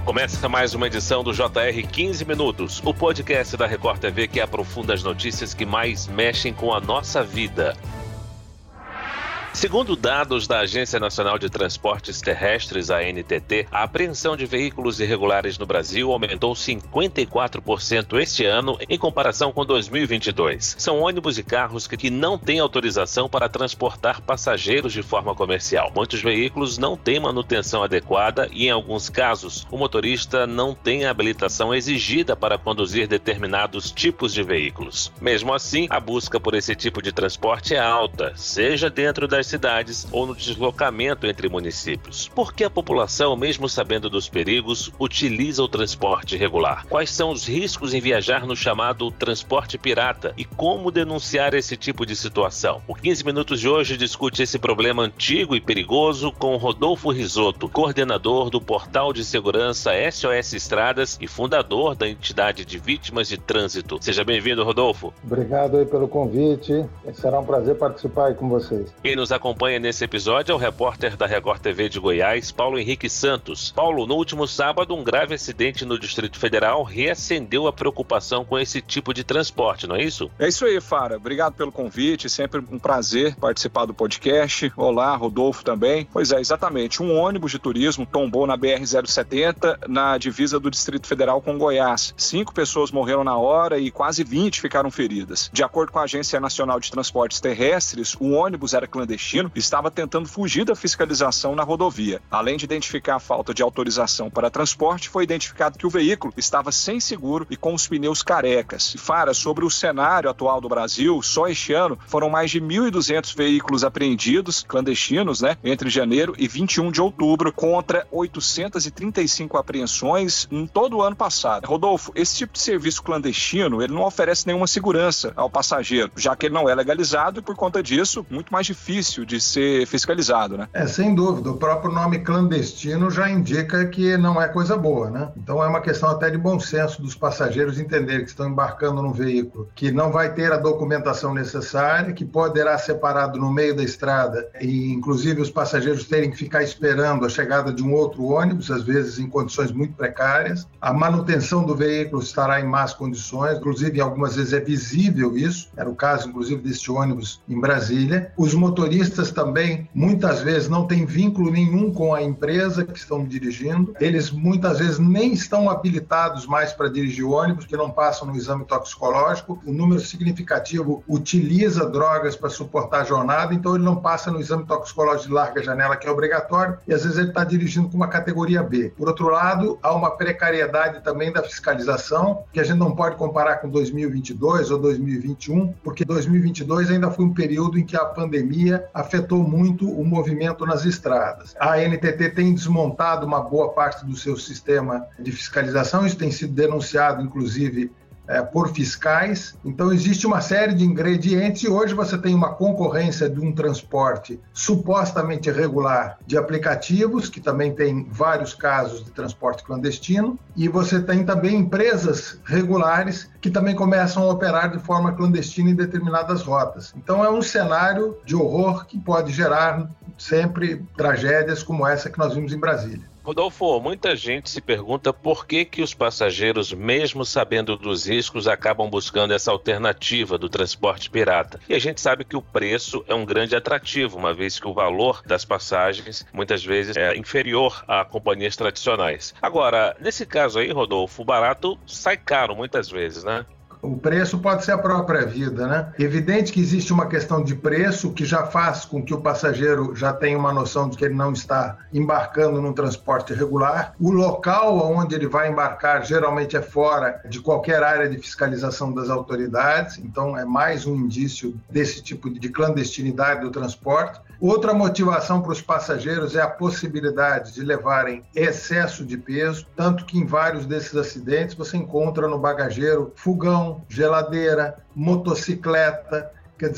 Começa mais uma edição do JR 15 Minutos, o podcast da Record TV que aprofunda as notícias que mais mexem com a nossa vida. Segundo dados da Agência Nacional de Transportes Terrestres, a ANTT, a apreensão de veículos irregulares no Brasil aumentou 54% este ano em comparação com 2022. São ônibus e carros que não têm autorização para transportar passageiros de forma comercial. Muitos veículos não têm manutenção adequada e, em alguns casos, o motorista não tem a habilitação exigida para conduzir determinados tipos de veículos. Mesmo assim, a busca por esse tipo de transporte é alta, seja dentro das cidades ou no deslocamento entre municípios. Por que a população, mesmo sabendo dos perigos, utiliza o transporte regular? Quais são os riscos em viajar no chamado transporte pirata e como denunciar esse tipo de situação? O 15 Minutos de hoje discute esse problema antigo e perigoso com Rodolfo Risotto, coordenador do portal de segurança SOS Estradas e fundador da entidade de vítimas de trânsito. Seja bem-vindo, Rodolfo. Obrigado aí pelo convite. Será um prazer participar aí com vocês. Quem nos acompanha nesse episódio é o repórter da Record TV de Goiás, Paulo Henrique Santos. Paulo, no último sábado, um grave acidente no Distrito Federal reacendeu a preocupação com esse tipo de transporte, não é isso? É isso aí, Fara. Obrigado pelo convite, sempre um prazer participar do podcast. Olá, Rodolfo também. Pois é, exatamente. Um ônibus de turismo tombou na BR-070, na divisa do Distrito Federal com Goiás. 5 pessoas morreram na hora e quase 20 ficaram feridas. De acordo com a Agência Nacional de Transportes Terrestres, o ônibus era clandestino e estava tentando fugir da fiscalização na rodovia. Além de identificar a falta de autorização para transporte, foi identificado que o veículo estava sem seguro e com os pneus carecas. E, Fara, sobre o cenário atual do Brasil, só este ano foram mais de 1.200 veículos apreendidos, clandestinos, entre janeiro e 21 de outubro, contra 835 apreensões em todo o ano passado. Rodolfo, esse tipo de serviço clandestino, ele não oferece nenhuma segurança ao passageiro, já que ele não é legalizado e, por conta disso, muito mais difícil de ser fiscalizado, né? Sem dúvida. O próprio nome clandestino já indica que não é coisa boa, né? Então é uma questão até de bom senso dos passageiros entenderem que estão embarcando num veículo que não vai ter a documentação necessária, que poderá ser parado no meio da estrada e, inclusive, os passageiros terem que ficar esperando a chegada de um outro ônibus, às vezes em condições muito precárias. A manutenção do veículo estará em más condições, inclusive, algumas vezes é visível isso. Era o caso, inclusive, deste ônibus em Brasília. Os motoristas também, muitas vezes, não têm vínculo nenhum com a empresa que estão dirigindo. Eles, muitas vezes, nem estão habilitados mais para dirigir ônibus, que não passam no exame toxicológico. O número significativo utiliza drogas para suportar a jornada, então ele não passa no exame toxicológico de larga janela, que é obrigatório, e às vezes ele está dirigindo com uma categoria B. Por outro lado, há uma precariedade também da fiscalização, que a gente não pode comparar com 2022 ou 2021, porque 2022 ainda foi um período em que a pandemia afetou muito o movimento nas estradas. A ANTT tem desmontado uma boa parte do seu sistema de fiscalização, isso tem sido denunciado, inclusive, por fiscais. Então existe uma série de ingredientes e hoje você tem uma concorrência de um transporte supostamente regular de aplicativos, que também tem vários casos de transporte clandestino, e você tem também empresas regulares que também começam a operar de forma clandestina em determinadas rotas. Então é um cenário de horror que pode gerar sempre tragédias como essa que nós vimos em Brasília. Rodolfo, muita gente se pergunta por que os passageiros, mesmo sabendo dos riscos, acabam buscando essa alternativa do transporte pirata. E a gente sabe que o preço é um grande atrativo, uma vez que o valor das passagens muitas vezes é inferior a companhias tradicionais. Agora, nesse caso aí, Rodolfo, o barato sai caro muitas vezes, né? O preço pode ser a própria vida, né? Evidente que existe uma questão de preço que já faz com que o passageiro já tenha uma noção de que ele não está embarcando num transporte regular. O local onde ele vai embarcar geralmente é fora de qualquer área de fiscalização das autoridades, então é mais um indício desse tipo de clandestinidade do transporte. Outra motivação para os passageiros é a possibilidade de levarem excesso de peso, tanto que em vários desses acidentes você encontra no bagageiro fogão, geladeira, motocicleta. Quer dizer,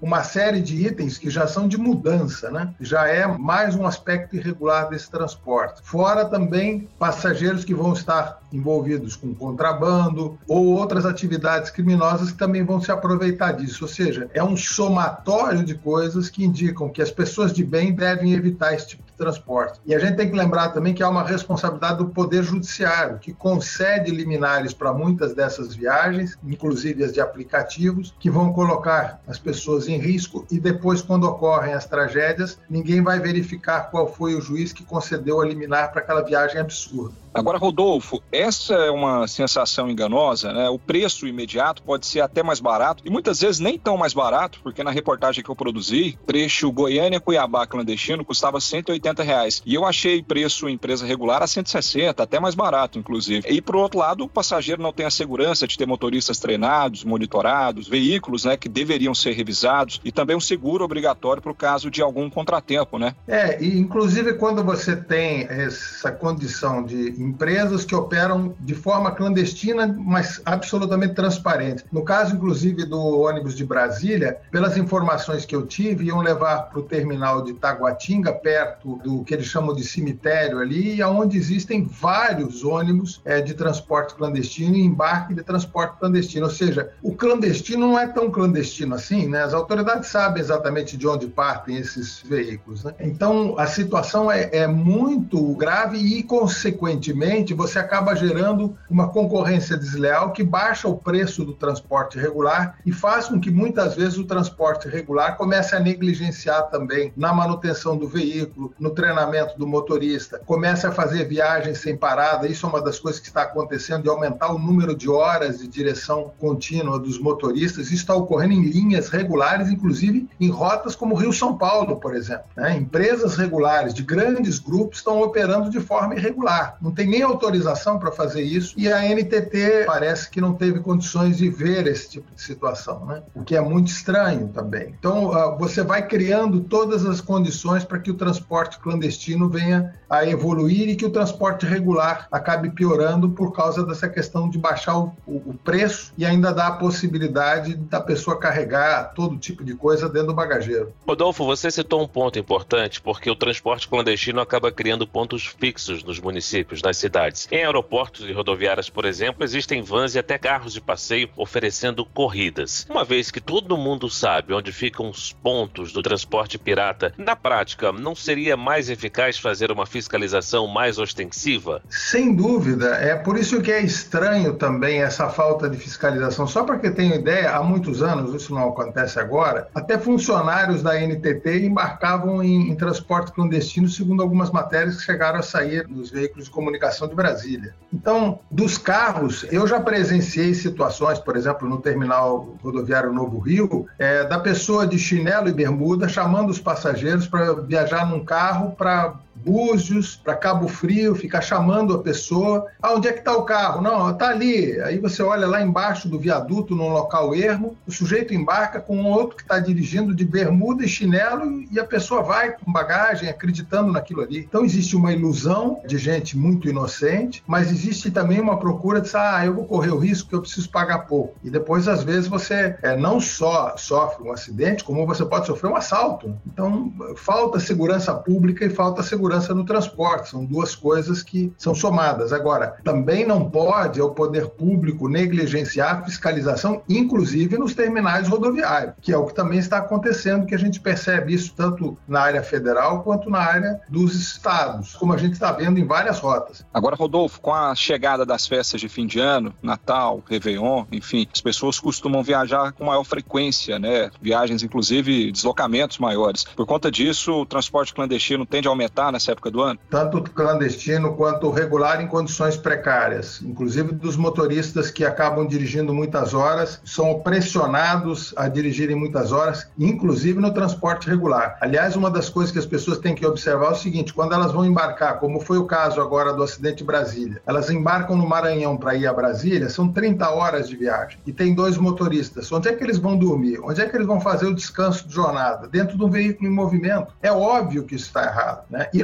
uma série de itens que já são de mudança, né? Já é mais um aspecto irregular desse transporte. Fora também passageiros que vão estar envolvidos com contrabando ou outras atividades criminosas que também vão se aproveitar disso. Ou seja, é um somatório de coisas que indicam que as pessoas de bem devem evitar esse tipo de transporte. E a gente tem que lembrar também que há uma responsabilidade do Poder Judiciário, que concede liminares para muitas dessas viagens, inclusive as de aplicativos, que vão colocar as pessoas em risco e depois, quando ocorrem as tragédias, ninguém vai verificar qual foi o juiz que concedeu a liminar para aquela viagem absurda. Agora, Rodolfo, essa é uma sensação enganosa, né? O preço imediato pode ser até mais barato e muitas vezes nem tão mais barato, porque na reportagem que eu produzi, trecho Goiânia-Cuiabá clandestino custava R$180 e eu achei preço em empresa regular a 160, até mais barato, inclusive. E, por outro lado, o passageiro não tem a segurança de ter motoristas treinados, monitorados, veículos, né, que deveriam ser revisados e também um seguro obrigatório para o caso de algum contratempo, né? E inclusive quando você tem essa condição de empresas que operam de forma clandestina, mas absolutamente transparente. No caso, inclusive, do ônibus de Brasília, pelas informações que eu tive, iam levar para o terminal de Taguatinga, perto do que eles chamam de cemitério ali, onde existem vários ônibus de transporte clandestino e embarque de transporte clandestino. Ou seja, o clandestino não é tão clandestino assim, né? As autoridades sabem exatamente de onde partem esses veículos, né? Então, a situação é muito grave e, consequentemente, você acaba gerando uma concorrência desleal que baixa o preço do transporte regular e faz com que muitas vezes o transporte regular comece a negligenciar também na manutenção do veículo, no treinamento do motorista, comece a fazer viagens sem parada. Isso é uma das coisas que está acontecendo, de aumentar o número de horas de direção contínua dos motoristas. Isso está ocorrendo em linhas regulares, inclusive em rotas como Rio-São Paulo, por exemplo, né? Empresas regulares de grandes grupos estão operando de forma irregular. Não tem nem autorização para fazer isso e a NTT parece que não teve condições de ver esse tipo de situação, né? O que é muito estranho também. Então, você vai criando todas as condições para que o transporte clandestino venha a evoluir e que o transporte regular acabe piorando por causa dessa questão de baixar o preço e ainda dar a possibilidade da pessoa carregar todo tipo de coisa dentro do bagageiro. Rodolfo, você citou um ponto importante, porque o transporte clandestino acaba criando pontos fixos nos municípios, nas cidades. Em aeroportos e rodoviárias, por exemplo, existem vans e até carros de passeio oferecendo corridas. Uma vez que todo mundo sabe onde ficam os pontos do transporte pirata, na prática, não seria mais eficaz fazer uma fiscalização mais ostensiva? Sem dúvida. É por isso que é estranho também essa falta de fiscalização. Só para que tenham ideia, há muitos anos, isso não acontece agora, até funcionários da NTT embarcavam em transporte clandestino, segundo algumas matérias que chegaram a sair nos veículos de comunicação de Brasília. Então, dos carros, eu já presenciei situações, por exemplo, no terminal rodoviário Novo Rio, da pessoa de chinelo e bermuda chamando os passageiros para viajar num carro para Búzios, para Cabo Frio, ficar chamando a pessoa. Onde é que está o carro? Não, está ali. Aí você olha lá embaixo do viaduto, num local ermo, o sujeito embarca com um outro que está dirigindo de bermuda e chinelo e a pessoa vai com bagagem, acreditando naquilo ali. Então existe uma ilusão de gente muito inocente, mas existe também uma procura de eu vou correr o risco que eu preciso pagar pouco. E depois, às vezes, você não só sofre um acidente, como você pode sofrer um assalto. Então, falta segurança pública e falta segurança no transporte, são duas coisas que são somadas. Agora, também não pode o poder público negligenciar a fiscalização, inclusive nos terminais rodoviários, que é o que também está acontecendo, que a gente percebe isso tanto na área federal quanto na área dos estados, como a gente está vendo em várias rotas. Agora, Rodolfo, com a chegada das festas de fim de ano, Natal, Réveillon, enfim, as pessoas costumam viajar com maior frequência, né? Viagens, inclusive, deslocamentos maiores. Por conta disso, o transporte clandestino tende a aumentar nessa época do ano? Tanto clandestino quanto regular em condições precárias. Inclusive dos motoristas que acabam dirigindo muitas horas, são pressionados a dirigirem muitas horas, inclusive no transporte regular. Aliás, uma das coisas que as pessoas têm que observar é o seguinte: quando elas vão embarcar, como foi o caso agora do acidente de Brasília, elas embarcam no Maranhão para ir a Brasília, são 30 horas de viagem e tem 2 motoristas. Onde é que eles vão dormir? Onde é que eles vão fazer o descanso de jornada? Dentro de um veículo em movimento. É óbvio que isso está errado, né? E no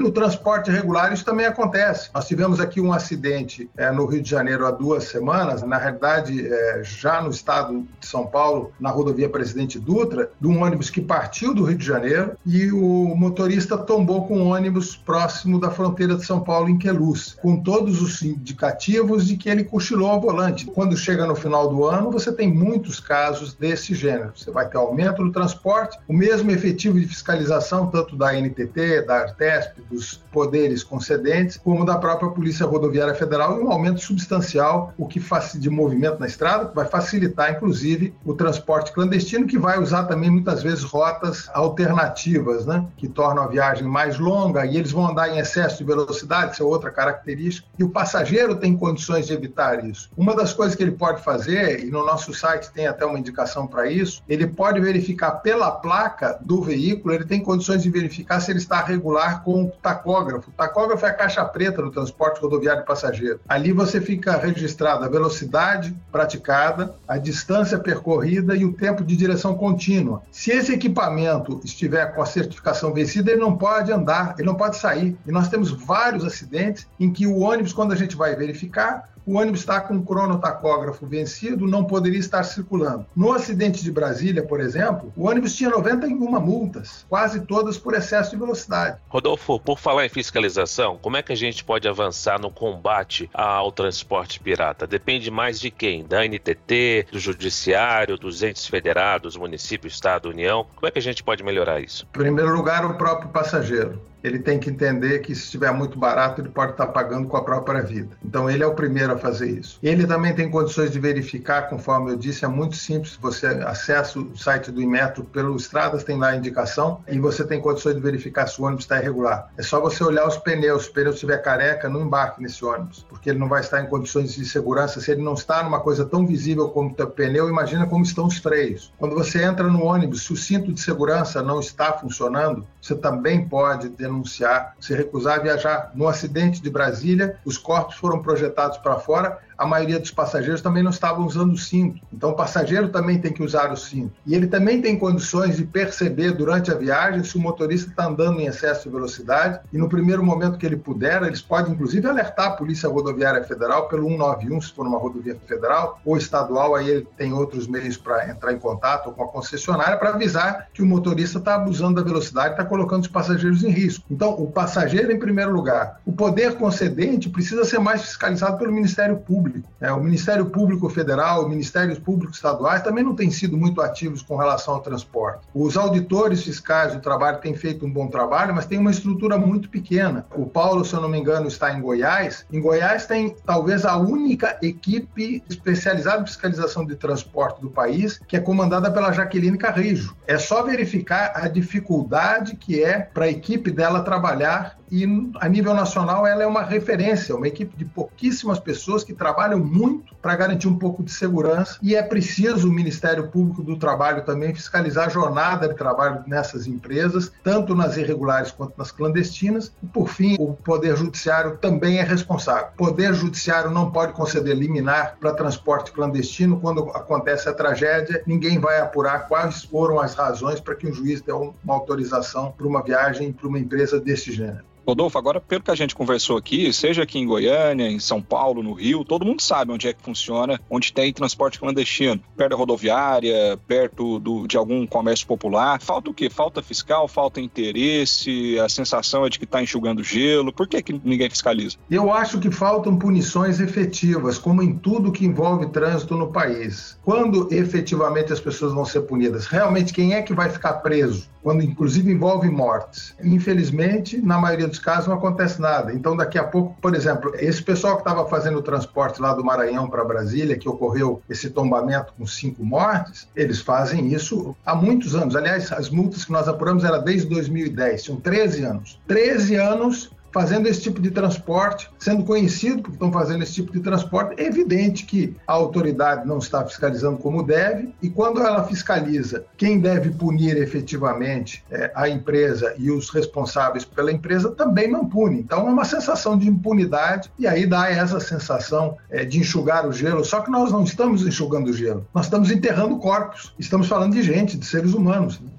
no transporte regular isso também acontece. Nós tivemos aqui um acidente no Rio de Janeiro há 2 semanas, na realidade já no estado de São Paulo, na rodovia Presidente Dutra, de um ônibus que partiu do Rio de Janeiro e o motorista tombou com um ônibus próximo da fronteira de São Paulo, em Queluz, com todos os indicativos de que ele cochilou ao volante. Quando chega no final do ano, você tem muitos casos desse gênero. Você vai ter aumento no transporte, o mesmo efetivo de fiscalização, tanto da NTT, da Artesp, dos poderes concedentes, como da própria Polícia Rodoviária Federal, e um aumento substancial, o que faz de movimento na estrada, que vai facilitar, inclusive, o transporte clandestino, que vai usar também, muitas vezes, rotas alternativas, né? Que tornam a viagem mais longa, e eles vão andar em excesso de velocidade, isso é outra característica, e o passageiro tem condições de evitar isso. Uma das coisas que ele pode fazer, e no nosso site tem até uma indicação para isso, ele pode verificar pela placa do veículo, ele tem condições de verificar se ele está regular com o tacógrafo. O tacógrafo é a caixa preta do transporte rodoviário de passageiro. Ali você fica registrado a velocidade praticada, a distância percorrida e o tempo de direção contínua. Se esse equipamento estiver com a certificação vencida, ele não pode andar, ele não pode sair. E nós temos vários acidentes em que o ônibus, quando a gente vai verificar, o ônibus está com o cronotacógrafo vencido, não poderia estar circulando. No acidente de Brasília, por exemplo, o ônibus tinha 91 multas, quase todas por excesso de velocidade. Rodolfo, por falar em fiscalização, como é que a gente pode avançar no combate ao transporte pirata? Depende mais de quem? Da NTT, do Judiciário, dos entes federados, município, Estado, União? Como é que a gente pode melhorar isso? Em primeiro lugar, o próprio passageiro. Ele tem que entender que se estiver muito barato, ele pode estar pagando com a própria vida. Então, ele é o primeiro a fazer isso. Ele também tem condições de verificar, conforme eu disse, é muito simples. Você acessa o site do Inmetro pelo Estradas, tem lá a indicação, e você tem condições de verificar se o ônibus está irregular. É só você olhar os pneus. Se o pneu estiver careca, não embarque nesse ônibus, porque ele não vai estar em condições de segurança. Se ele não está numa coisa tão visível como o pneu, imagina como estão os freios. Quando você entra no ônibus, se o cinto de segurança não está funcionando, você também pode denunciar, se recusar a viajar. No acidente de Brasília, os corpos foram projetados para fora, a maioria dos passageiros também não estavam usando o cinto. Então, o passageiro também tem que usar o cinto. E ele também tem condições de perceber durante a viagem se o motorista está andando em excesso de velocidade. E no primeiro momento que ele puder, eles podem, inclusive, alertar a Polícia Rodoviária Federal pelo 191, se for uma rodovia federal, ou estadual, aí ele tem outros meios para entrar em contato com a concessionária para avisar que o motorista está abusando da velocidade, está colocando os passageiros em risco. Então, o passageiro em primeiro lugar. O poder concedente precisa ser mais fiscalizado pelo Ministério Público. O Ministério Público Federal, os Ministérios Públicos Estaduais também não têm sido muito ativos com relação ao transporte. Os auditores fiscais do trabalho têm feito um bom trabalho, mas tem uma estrutura muito pequena. O Paulo, se eu não me engano, está em Goiás. Em Goiás tem talvez a única equipe especializada em fiscalização de transporte do país, que é comandada pela Jaqueline Carrijo. É só verificar a dificuldade que é para a equipe dela trabalhar, e a nível nacional ela é uma referência, uma equipe de pouquíssimas pessoas que trabalham muito para garantir um pouco de segurança, e é preciso o Ministério Público do Trabalho também fiscalizar a jornada de trabalho nessas empresas, tanto nas irregulares quanto nas clandestinas. E, por fim, o Poder Judiciário também é responsável. O Poder Judiciário não pode conceder liminar para transporte clandestino. Quando acontece a tragédia, ninguém vai apurar quais foram as razões para que um juiz dê uma autorização para uma viagem para uma empresa desse gênero. Rodolfo, agora pelo que a gente conversou aqui, seja aqui em Goiânia, em São Paulo, no Rio, todo mundo sabe onde é que funciona, onde tem transporte clandestino, perto da rodoviária, perto de algum comércio popular. Falta o quê? Falta fiscal, falta interesse, a sensação é de que está enxugando gelo. Por que ninguém fiscaliza? Eu acho que faltam punições efetivas, como em tudo que envolve trânsito no país. Quando efetivamente as pessoas vão ser punidas? Realmente, quem é que vai ficar preso? Quando inclusive envolve mortes. Infelizmente, na maioria dos casos não acontece nada. Então, daqui a pouco, por exemplo, esse pessoal que estava fazendo o transporte lá do Maranhão para Brasília, que ocorreu esse tombamento com 5 mortes, eles fazem isso há muitos anos. Aliás, as multas que nós apuramos eram desde 2010, tinham 13 anos. 13 anos fazendo esse tipo de transporte, sendo conhecido porque estão fazendo esse tipo de transporte. É evidente que a autoridade não está fiscalizando como deve, e quando ela fiscaliza, quem deve punir efetivamente a empresa e os responsáveis pela empresa também não pune. Então é uma sensação de impunidade, e aí dá essa sensação de enxugar o gelo. Só que nós não estamos enxugando o gelo, nós estamos enterrando corpos, estamos falando de gente, de seres humanos.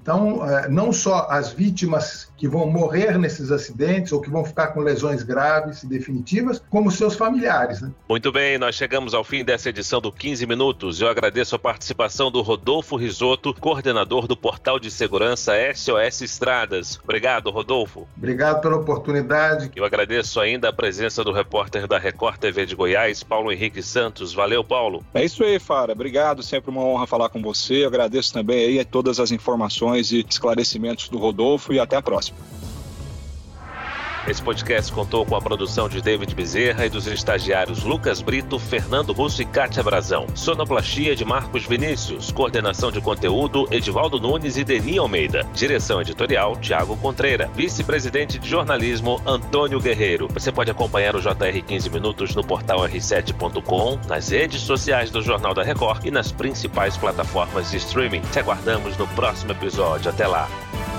Então, não só as vítimas que vão morrer nesses acidentes ou que vão ficar com lesões graves e definitivas, como seus familiares, né? Muito bem, nós chegamos ao fim dessa edição do 15 Minutos. Eu agradeço a participação do Rodolfo Risotto, coordenador do Portal de Segurança SOS Estradas. Obrigado, Rodolfo. Obrigado pela oportunidade. Eu agradeço ainda a presença do repórter da Record TV de Goiás, Paulo Henrique Santos. Valeu, Paulo. É isso aí, Fara. Obrigado, sempre uma honra falar com você. Eu agradeço também aí todas as informações e esclarecimentos do Rodolfo e até a próxima. Esse podcast contou com a produção de David Bezerra e dos estagiários Lucas Brito, Fernando Russo e Kátia Brazão. Sonoplastia de Marcos Vinícius. Coordenação de conteúdo, Edivaldo Nunes e Deni Almeida. Direção editorial, Tiago Contreira. Vice-presidente de jornalismo, Antônio Guerreiro. Você pode acompanhar o JR 15 Minutos no portal r7.com, nas redes sociais do Jornal da Record e nas principais plataformas de streaming. Te aguardamos no próximo episódio. Até lá!